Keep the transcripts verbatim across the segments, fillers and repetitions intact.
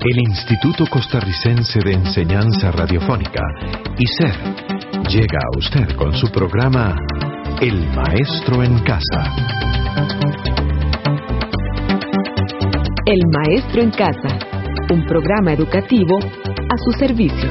El Instituto Costarricense de Enseñanza Radiofónica, I C E R, llega a usted con su programa El Maestro en Casa. El Maestro en Casa, un programa educativo a su servicio.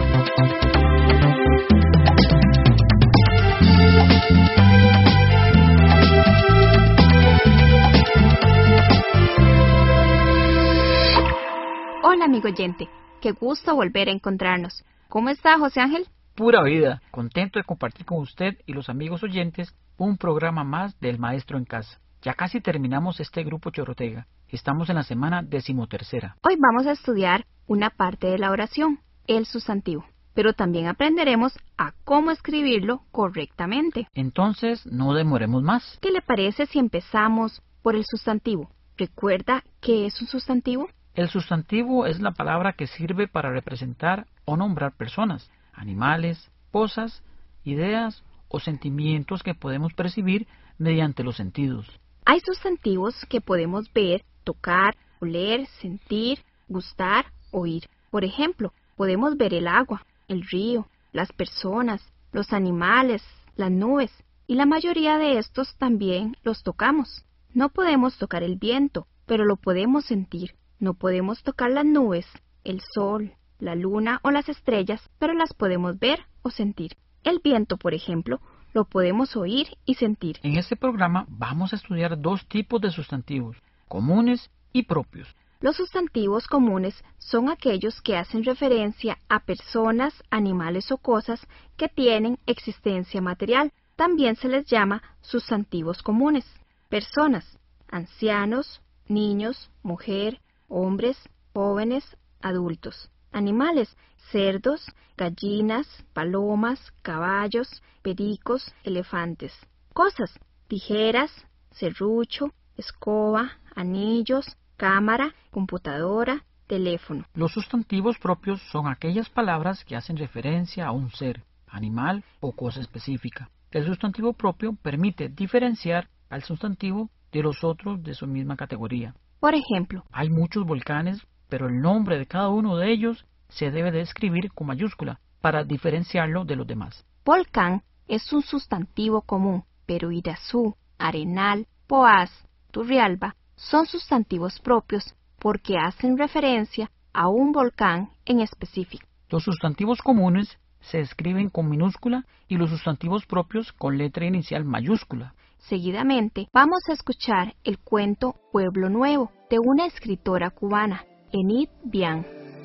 Hola, amigo oyente, qué gusto volver a encontrarnos. ¿Cómo está, José Ángel? Pura vida, contento de compartir con usted y los amigos oyentes un programa más del Maestro en Casa. Ya casi terminamos este grupo Chorrotega. Estamos en la semana decimotercera. Hoy vamos a estudiar una parte de la oración, el sustantivo, pero también aprenderemos a cómo escribirlo correctamente. Entonces, no demoremos más. ¿Qué le parece si empezamos por el sustantivo? ¿Recuerda qué es un sustantivo? El sustantivo es la palabra que sirve para representar o nombrar personas, animales, cosas, ideas o sentimientos que podemos percibir mediante los sentidos. Hay sustantivos que podemos ver, tocar, oler, sentir, gustar, oír. Por ejemplo, podemos ver el agua, el río, las personas, los animales, las nubes, y la mayoría de estos también los tocamos. No podemos tocar el viento, pero lo podemos sentir. No podemos tocar las nubes, el sol, la luna o las estrellas, pero las podemos ver o sentir. El viento, por ejemplo, lo podemos oír y sentir. En este programa vamos a estudiar dos tipos de sustantivos, comunes y propios. Los sustantivos comunes son aquellos que hacen referencia a personas, animales o cosas que tienen existencia material. También se les llama sustantivos comunes. Personas, ancianos, niños, mujer, hombres, jóvenes, adultos. Animales, cerdos, gallinas, palomas, caballos, pericos, elefantes. Cosas, tijeras, serrucho, escoba, anillos, cámara, computadora, teléfono. Los sustantivos propios son aquellas palabras que hacen referencia a un ser, animal o cosa específica. El sustantivo propio permite diferenciar al sustantivo de los otros de su misma categoría. Por ejemplo, hay muchos volcanes, pero el nombre de cada uno de ellos se debe de escribir con mayúscula para diferenciarlo de los demás. Volcán es un sustantivo común, pero Irazú, Arenal, Poás, Turrialba son sustantivos propios porque hacen referencia a un volcán en específico. Los sustantivos comunes se escriben con minúscula y los sustantivos propios con letra inicial mayúscula. Seguidamente vamos a escuchar el cuento Pueblo Nuevo de una escritora cubana, Enid Bian.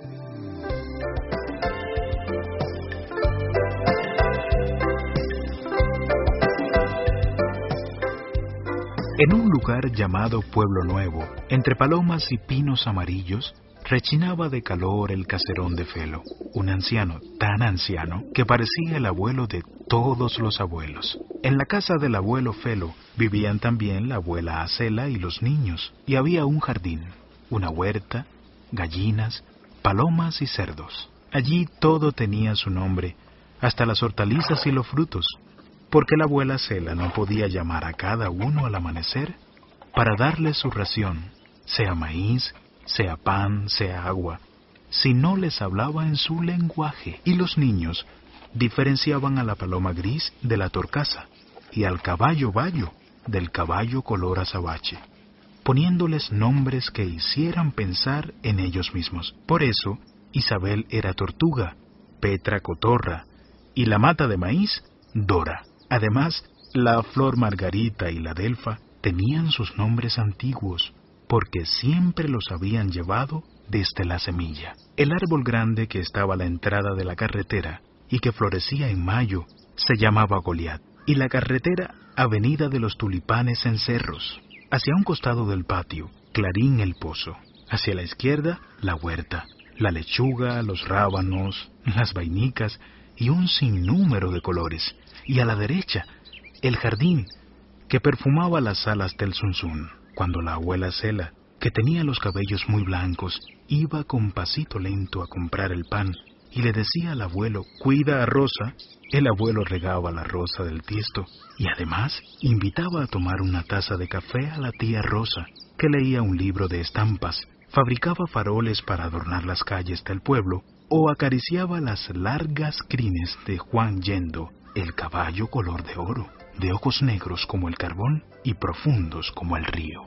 En un lugar llamado Pueblo Nuevo, entre palomas y pinos amarillos, rechinaba de calor el caserón de Felo, un anciano tan anciano que parecía el abuelo de todos los abuelos. En la casa del abuelo Felo vivían también la abuela Acela y los niños, y había un jardín, una huerta, gallinas, palomas y cerdos. Allí todo tenía su nombre, hasta las hortalizas y los frutos, porque la abuela Acela no podía llamar a cada uno al amanecer para darle su ración, sea maíz, sea pan, sea agua, si no les hablaba en su lenguaje. Y los niños diferenciaban a la paloma gris de la torcaza y al caballo bayo del caballo color azabache, poniéndoles nombres que hicieran pensar en ellos mismos. Por eso, Isabel era tortuga, Petra cotorra y la mata de maíz, Dora. Además, la flor margarita y la delfa tenían sus nombres antiguos, porque siempre los habían llevado desde la semilla. El árbol grande que estaba a la entrada de la carretera y que florecía en mayo se llamaba Goliat, y la carretera Avenida de los Tulipanes en Cerros. Hacia un costado del patio, Clarín el Pozo. Hacia la izquierda, la huerta, la lechuga, los rábanos, las vainicas y un sinnúmero de colores. Y a la derecha, el jardín que perfumaba las alas del zunzún. Cuando la abuela Cela, que tenía los cabellos muy blancos, iba con pasito lento a comprar el pan y le decía al abuelo, cuida a Rosa, el abuelo regaba la rosa del tiesto y además invitaba a tomar una taza de café a la tía Rosa, que leía un libro de estampas fabricaba faroles para adornar las calles del pueblo o acariciaba las largas crines de Juan Yendo, el caballo color de oro, de ojos negros como el carbón y profundos como el río.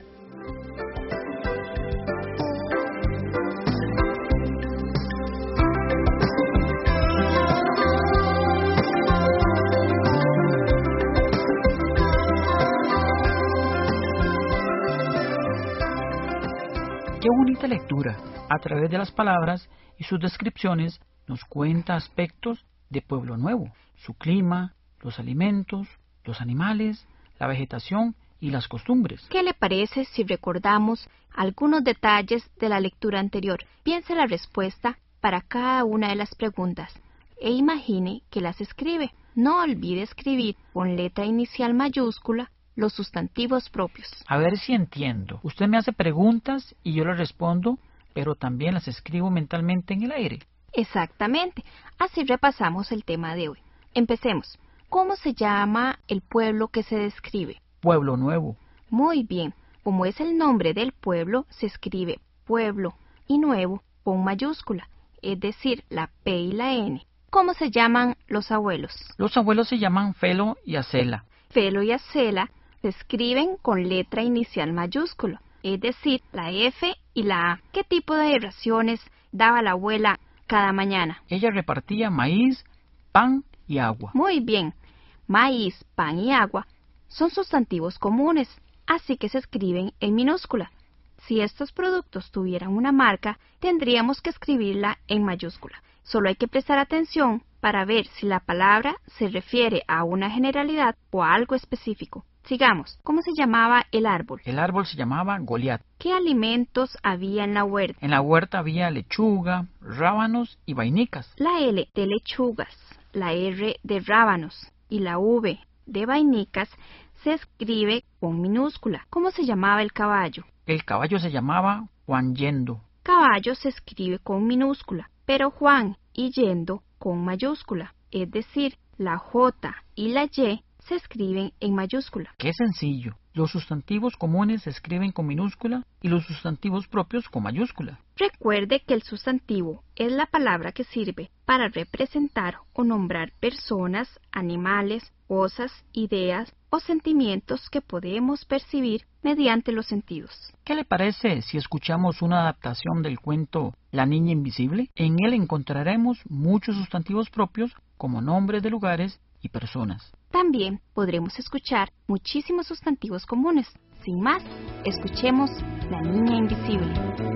Qué bonita lectura. A través de las palabras y sus descripciones nos cuenta aspectos de Pueblo Nuevo, su clima, los alimentos, los animales, la vegetación y las costumbres. ¿Qué le parece si recordamos algunos detalles de la lectura anterior? Piense la respuesta para cada una de las preguntas e imagine que las escribe. No olvide escribir con letra inicial mayúscula los sustantivos propios. A ver si entiendo. Usted me hace preguntas y yo le respondo, pero también las escribo mentalmente en el aire. Exactamente. Así repasamos el tema de hoy. Empecemos. ¿Cómo se llama el pueblo que se describe? Pueblo Nuevo. Muy bien. Como es el nombre del pueblo, se escribe pueblo y nuevo con mayúscula, es decir, la P y la N. ¿Cómo se llaman los abuelos? Los abuelos se llaman Felo y Acela. Felo y Acela se escriben con letra inicial mayúscula, es decir, la F y la A. ¿Qué tipo de raciones daba la abuela cada mañana? Ella repartía maíz, pan y agua. Muy bien. Maíz, pan y agua son sustantivos comunes, así que se escriben en minúscula. Si estos productos tuvieran una marca, tendríamos que escribirla en mayúscula. Solo hay que prestar atención para ver si la palabra se refiere a una generalidad o a algo específico. Sigamos. ¿Cómo se llamaba el árbol? El árbol se llamaba Goliat. ¿Qué alimentos había en la huerta? En la huerta había lechuga, rábanos y vainicas. La L de lechugas, la R de rábanos y la V de vainicas se escribe con minúscula. ¿Cómo se llamaba el caballo? El caballo se llamaba Juan Yendo. Caballo se escribe con minúscula, pero Juan y Yendo con mayúscula, es decir, la J y la Y se escriben en mayúscula. ¡Qué sencillo! Los sustantivos comunes se escriben con minúscula y los sustantivos propios con mayúscula. Recuerde que el sustantivo es la palabra que sirve para representar o nombrar personas, animales, cosas, ideas o sentimientos que podemos percibir mediante los sentidos. ¿Qué le parece si escuchamos una adaptación del cuento La Niña Invisible? En él encontraremos muchos sustantivos propios como nombres de lugares y personas. También podremos escuchar muchísimos sustantivos comunes. Sin más, escuchemos La Niña Invisible.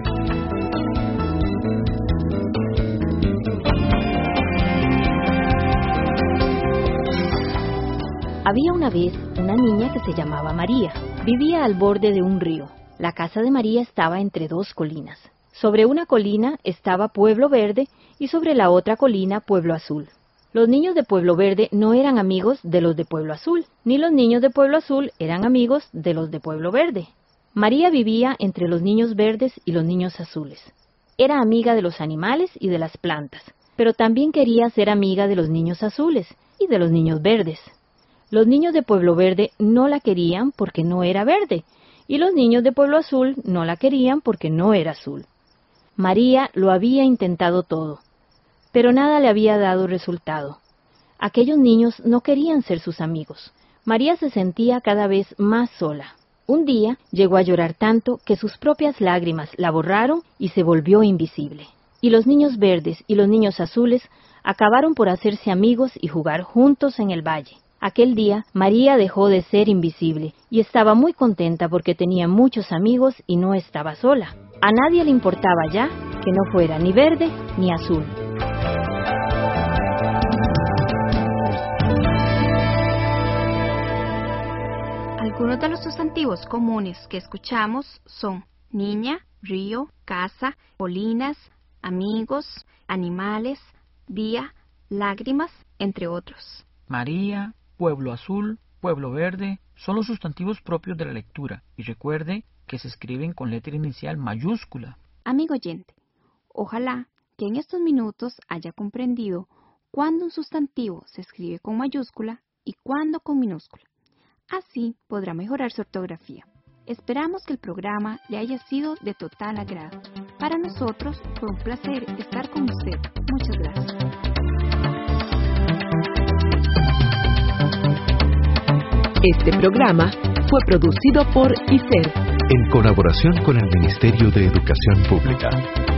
Había una vez una niña que se llamaba María. Vivía al borde de un río. La casa de María estaba entre dos colinas. Sobre una colina estaba Pueblo Verde y sobre la otra colina Pueblo Azul. Los niños de Pueblo Verde no eran amigos de los de Pueblo Azul, ni los niños de Pueblo Azul eran amigos de los de Pueblo Verde. María vivía entre los niños verdes y los niños azules. Era amiga de los animales y de las plantas, pero también quería ser amiga de los niños azules y de los niños verdes. Los niños de Pueblo Verde no la querían porque no era verde, y los niños de Pueblo Azul no la querían porque no era azul. María lo había intentado todo, pero nada le había dado resultado. Aquellos niños no querían ser sus amigos. María se sentía cada vez más sola. Un día llegó a llorar tanto que sus propias lágrimas la borraron y se volvió invisible. Y los niños verdes y los niños azules acabaron por hacerse amigos y jugar juntos en el valle. Aquel día, María dejó de ser invisible y estaba muy contenta porque tenía muchos amigos y no estaba sola. A nadie le importaba ya que no fuera ni verde ni azul. Algunos de los sustantivos comunes que escuchamos son niña, río, casa, colinas, amigos, animales, día, lágrimas, entre otros. María, Pueblo Azul, Pueblo Verde son los sustantivos propios de la lectura y recuerde que se escriben con letra inicial mayúscula. Amigo oyente, ojalá que en estos minutos haya comprendido cuándo un sustantivo se escribe con mayúscula y cuándo con minúscula. Así podrá mejorar su ortografía. Esperamos que el programa le haya sido de total agrado. Para nosotros fue un placer estar con usted. Muchas gracias. Este programa fue producido por I C E R en colaboración con el Ministerio de Educación Pública.